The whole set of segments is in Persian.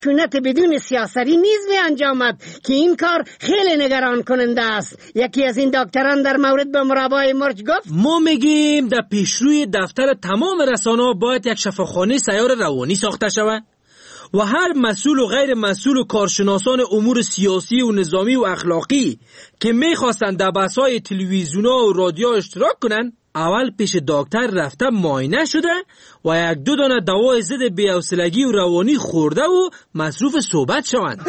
خشونت بدون سیاسری نیز به انجام آمد که این کار خیلی نگران کننده است. یکی از این دکتران در مورد به مربای مرج گفت ما میگیم در پیشروی دفتر تمام رسانه‌ها باید یک شفاخانه سیار روانی ساخته شود و هر مسئول و غیر مسئول و کارشناسان امور سیاسی و نظامی و اخلاقی که میخواستند در بحث‌های تلویزیون‌ها و رادیو اشتراک کنند اول پیش دکتر رفته معاینه شده و 1-2 دانه دوای ضد بی‌حوصلگی و روانی خورده و مصروف صحبت شوند.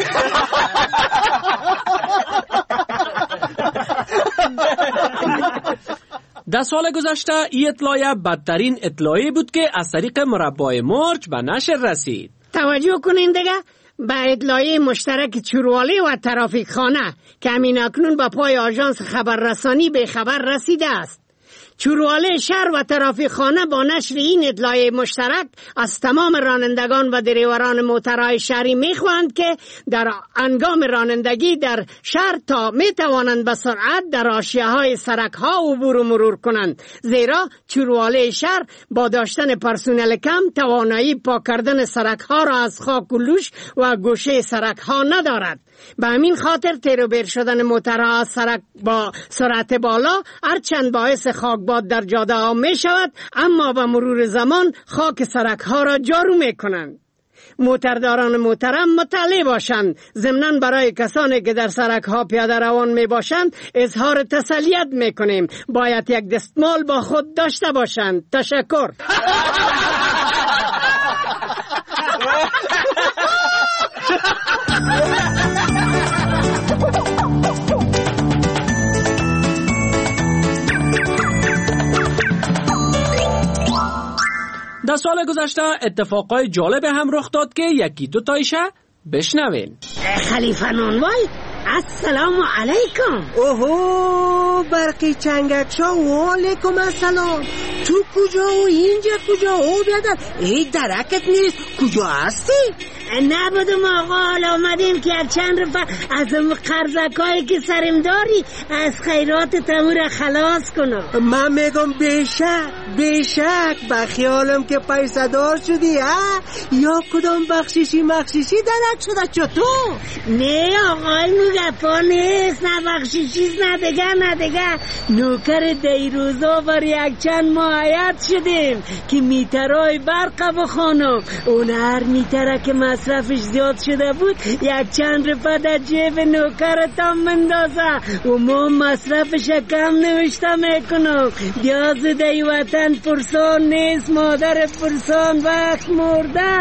در سال گذشته این اطلاعیه بدترین اطلاعیه بود که از طریق مربای مرج به نشر رسید. توجه کنین دیگه به اطلاعیه مشترک چوروالی و ترافیک خانه که همین اکنون با پای آژانس خبررسانی به خبر رسیده است. چوروالی شهر و ترافیک خانه با نشر این اطلاعیه مشترک از تمام رانندگان و دریوران موترهای شهری میخواهند که در هنگام رانندگی در شهر تا میتوانند به سرعت در حاشیه‌های سرک‌ها عبور و مرور کنند، زیرا چوروالی شهر با داشتن پرسنل کم توانایی پاک کردن سرک‌ها را از خاک و لوش و گوشه سرک‌ها ندارد. به همین خاطر تیروبیر شدن موترها از سرک با سرعت بالا هرچند باعث خاکباد در جاده ها می شود، اما به مرور زمان خاک سرک ها را جارو می کنند. موترداران محترم مطلع باشند. ضمناً برای کسانی که در سرک ها پیاده روان می باشند اظهار تسلیت می کنیم باید یک دستمال با خود داشته باشند. تشکر. در سال گذشته اتفاقای جالب هم رخ داد که 1-2 تایشه بشنوین. خلیفه نانوای السلام علیکم. اوهو برقی چنگکشا و علیکم السلام. تو کجا و اینجا کجا؟ او بیادر ای درکت نیست. کجا هستی؟ نبودم آقا، حالا آمدیم که چند رفع از اون قرضکایی که سرم داری از خیرات تمور خلاص کنم. من میگم بیشک بخیالم که پیسه دار شدی ها؟ یا کدام بخشیشی درک شده چطور؟ نه آقا اینو گفا نیست، نه بخشیشیز نه دیگه نوکر دیروزا بر یک چند معاید شدیم که میترهای برق بخوانم. اون هر میتره که مصرفش زیاد شده بود 1 رفع در جیب نوکرتم مندازه و ما مصرفش کم نوشته میکنم. بیاز دی وطن پرسان نیست، مادر پرسان وقت مرده.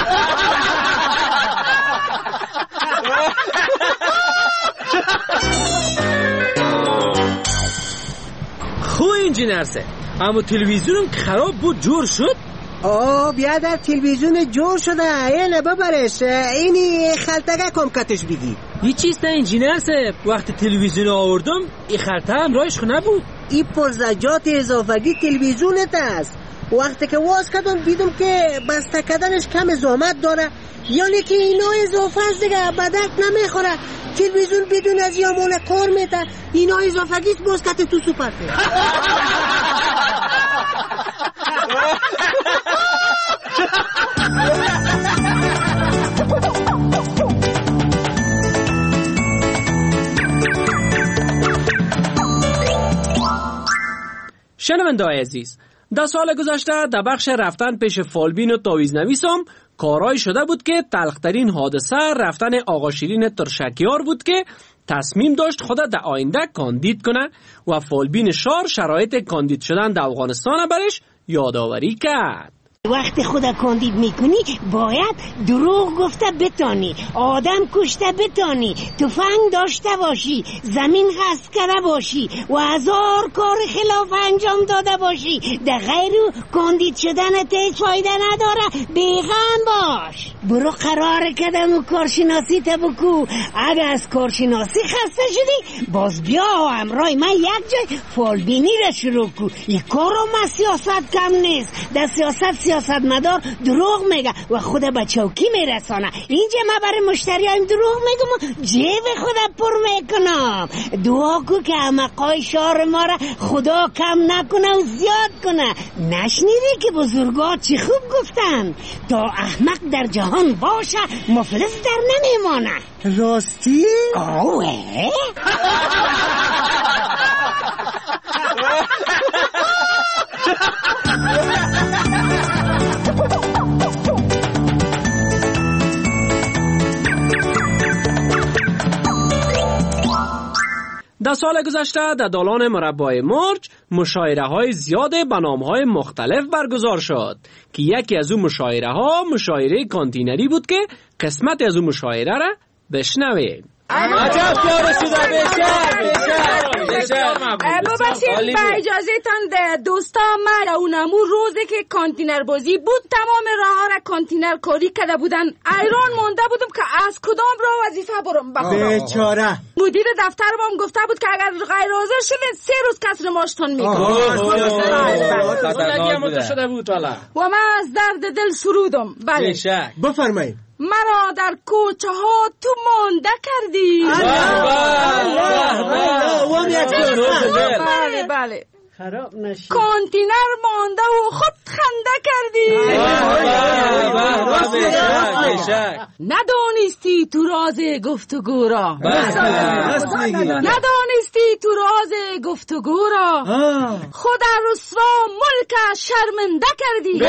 خوب انجینر سه، اما تلویزیون خراب بود جور شد. بیادر تلویزیون جور شده اینه ببرش، اینی خلطگه کم کتش بگی. یه چیز تا انجینر سه، وقتی تلویزیون آوردم این خلطه هم رایش خونه بود. این پرزجات اضافگی تلویزیونت است. وقتی که واز کردم دیدم که بسته کردنش کم زحمت داره، یعنی که اینا اضافه است دیگه، بدک نمیخوره. تلویزیون بدون از یامونه کار میده، اینا اضافگیست باز کت تو سوپر. شنونده‌های عزیز، در سال گذشته در بخش رفتن پیش فالبین و تاویزنویسم کارایی شده بود که تلخترین حادثه رفتن آقا شیرین ترشکیار بود که تصمیم داشت خود در آینده کاندید کنه و فالبین شار شرایط کاندید شدن در افغانستان برش یادآوری کرد. وقتی خدا کاندید میکنی باید دروغ گفته بتانی، آدم کشته بتانی، تفنگ داشته باشی، زمین غصب کرده باشی و 1000 کار خلاف انجام داده باشی. در غیر کاندید شدن هیچ فایده نداره. بیغم باش، برو قرار کردم و کارشناسی تا بکو. اگه از کارشناسی خسته شدی باز بیا همراه من یک جای فالبینی را شروع کو. این کارو من سیاست کم نیست. در سیاست سیاستمدار دروغ میگه و خود به چوکی میرسانه. اینجا ما برای مشتریایم دروغ میگم و جیب خود پر میکنم. دعا کو که احمقای شهر ما را خدا کم نکنه و زیاد کنه. نشنیدی که بزرگا چی خوب گفتن؟ تا احمق در جهان باشه مفلس در نمیمانه. راستی؟ آوه در سال گذشته در دالان مربای مرج مشاعره های زیاد به نام های مختلف برگزار شد که یکی از اون مشاعره ها مشاعره کانتینری بود که قسمت از اون مشاعره را بشنویم. عجب کار شده. ببخشید با اجازهتان دوستا، من اونمو روزی که کانتینر بازی بود تمام راه را کانتینر کاری کرده بودن. ایران مونده بودم که از کدام راه وظیفه برم. بیچاره مدیر دفترم هم گفته بود که اگر غیر حاضر شدید 3 روز کسر ماشتون میکنم و من از درد دل سرودم. بله بفرمایید. مرا در کوچه ها تو مانده کردی. بله بله خراب نشید. کانتینر مانده و خود خنده کردی. ندانستی تو راز گفتگو را. ندانستی تو راز گفتگو را. خود رسوا ملک شرمنده کردی.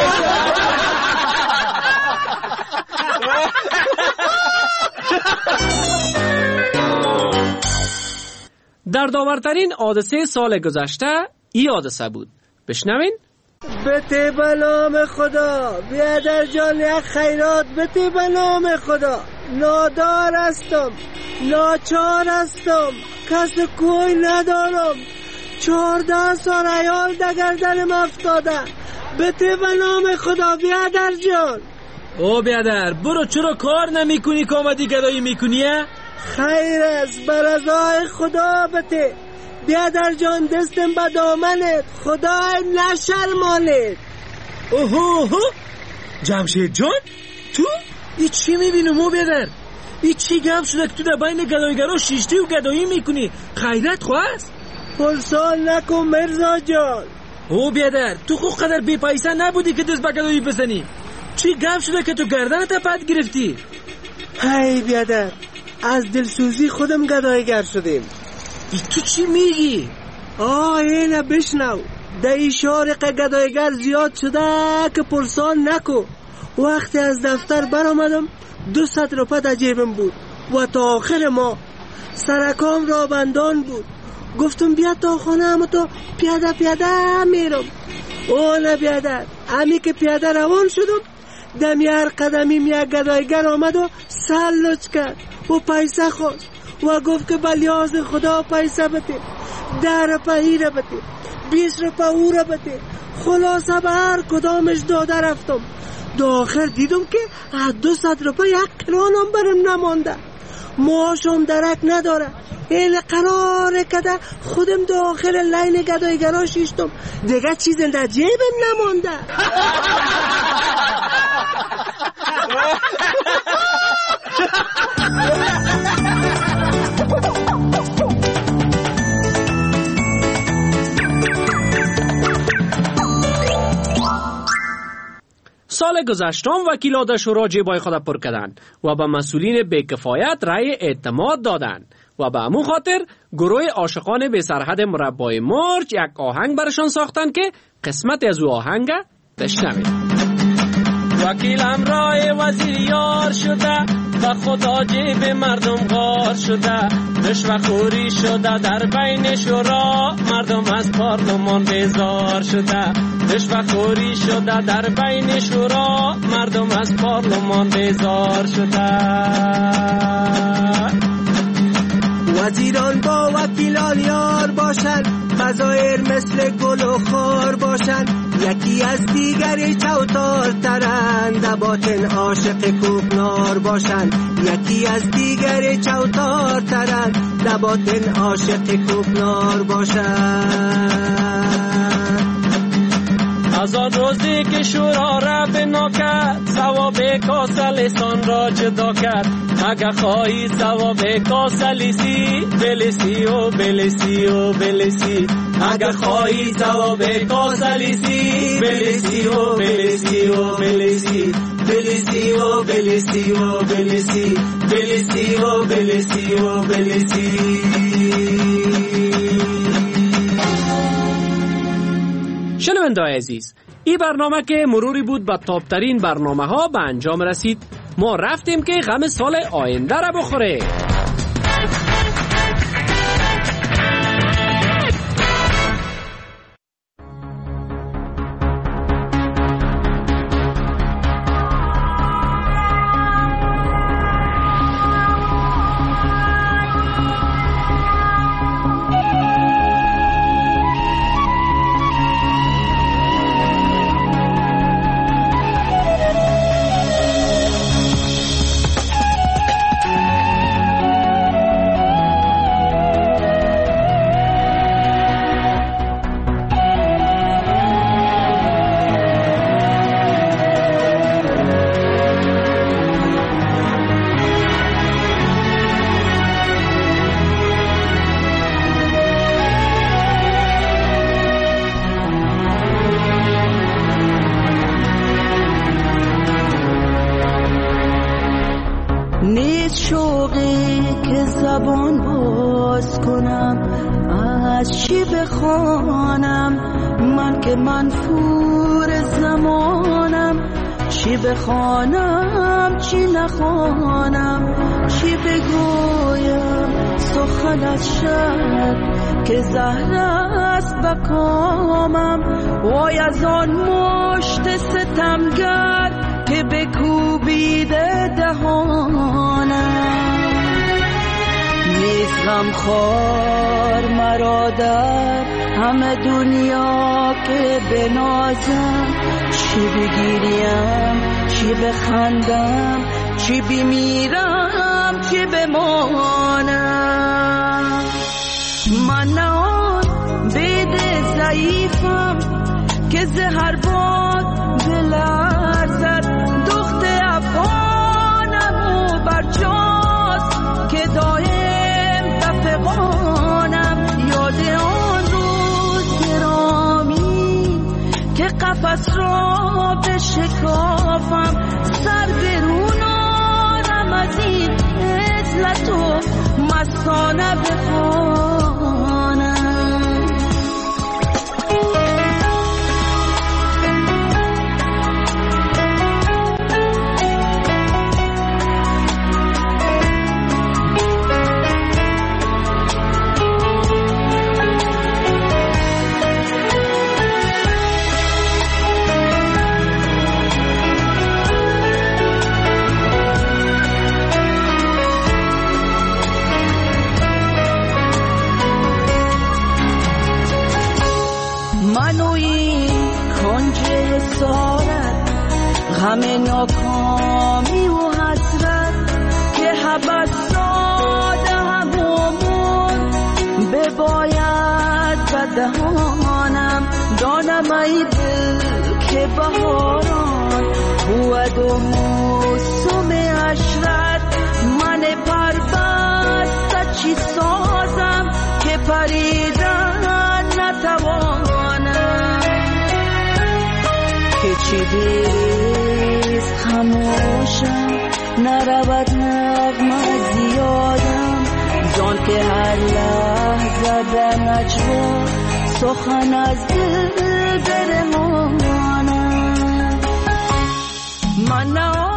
در داورترین حادثه سال گذشته این حادثه بود. بشنوین. بته به نام خدا بیادر جان یک خیرات. بته به نام خدا نادار هستم، ناچار هستم، کس کوی ندارم. 14 سال عیال در گردنم افتاده. بته به نام خدا بیادر جان. او بیادر برو، چرا کار نمی کنی که آمدی گدایی می کنی؟ خیر است بر رضای خدا. بته بیادر جان دستم به دامنت، خدای نشرمانید. اوهو جمشید جان تو؟ ای چی میبینم او بیادر؟ ای چی گم شده که تو در بین گدایگرا شیشتی و گدایی میکنی؟ خیرت خواست؟ پرسان نکن مرزا جان. او بیادر تو خود قدر بی پیسه نبودی که دست به گدایی بزنی. چی گم شده که تو گردنت پد گرفتی؟ های بیادر از دلسوزی خودم گدایگر شدیم. تو چی میگی؟ اینه بشنو. در این شارق گدایگر زیاد شده که پرسان نکو. وقتی از دفتر برآمدم 200 روپه در جیبم بود و تا آخر ما سرکام را بندان بود. گفتم بیا تا خانه اما تو پیاده میرم. نه بیادر، امی که پیاده روان شدم دمی هر قدمیم یک گدایگر آمد و سر لچ کرد و پیسه خواست و گفت که بلیاز خدا پیسه بده. 10 روپه ایره بده، 20 روپه او را بده. خلاصه به هر کدامش داده رفتم. دو آخر دیدم که 200 روپه یک کرانم برم نمانده. معاشم درک نداره. این قراره کده خودم دو آخر لین گدایگرا شیشتم. دیگه چیز در جیبم نمانده. سال گذشتم وکیلان شورا جیبای خود پر کردند و به مسئولین بی‌کفایت رأی اعتماد دادند و به همون خاطر گروه عاشقان بی سرحد مربای مرج یک آهنگ برشان ساختند که قسمت از او آهنگ بشنوید. وکیلم رای وزیر یار شده و خدا جیب مردم غار شده. رشوه‌خوری شده در بین شورا، مردم از پارلمان بیزار شده. رشوه‌خوری شده در بین شورا، مردم از پارلمان بیزار شده. وزیران با وکیلان یار باشن، بظاهر مثل گل و خار باشن. یکی از دیگری چوتار ترند، باطن عاشق کوکنار باشن. یکی از دیگری چوتار ترند، باطن عاشق کوکنار باشن. از آن روزی که شورا را بنا کرد ثواب کاسلیسان را جدا کرد اگه خواهی ثواب کاسلیسی بلیسی و بلیسی و بلیسی اگه خواهی ثواب کاسلیسی بلیسی و بلیسی و بلیسی بلیسی و بلیسی و بلیسی بلیسی و بلیسی و بلیسی. شنونده‌های عزیز، این برنامه که مروری بود به تاپترین برنامه ها به انجام رسید. ما رفتیم که غم سال آینده را بخوره. شوقی که زبان باز کنم از چی بخوانم من که منفور زمانم چی بخوانم چی نخوانم چی بگویم سخن از شب که زهر است بکامم وای از آن مشت ستمگر که بکوبیده دهانم نیست غمخوار مرا در همه دنیا که بنازم چی بگیریم چی بخندم چی بمیرم چی بمانم من نه آن بید ضعیفم که زهر باد بلرزد دخت افغانم و برجاست که دایم دفقانم یاد آن روز گرامی که قفس را بشکافم سر برونانم از این عزلت و مستانه بخوانم همه ناکامی و حسرت که حبس داده همون بباید به دهانم دانم ای دل که بهاران بود و موسم عشرت من پربسته چی سازم که پریدن نتوانم که چی دیست خموشم نرود نغمه زیادم جان که هر لحظه در نجوا سخن از دل برمانم من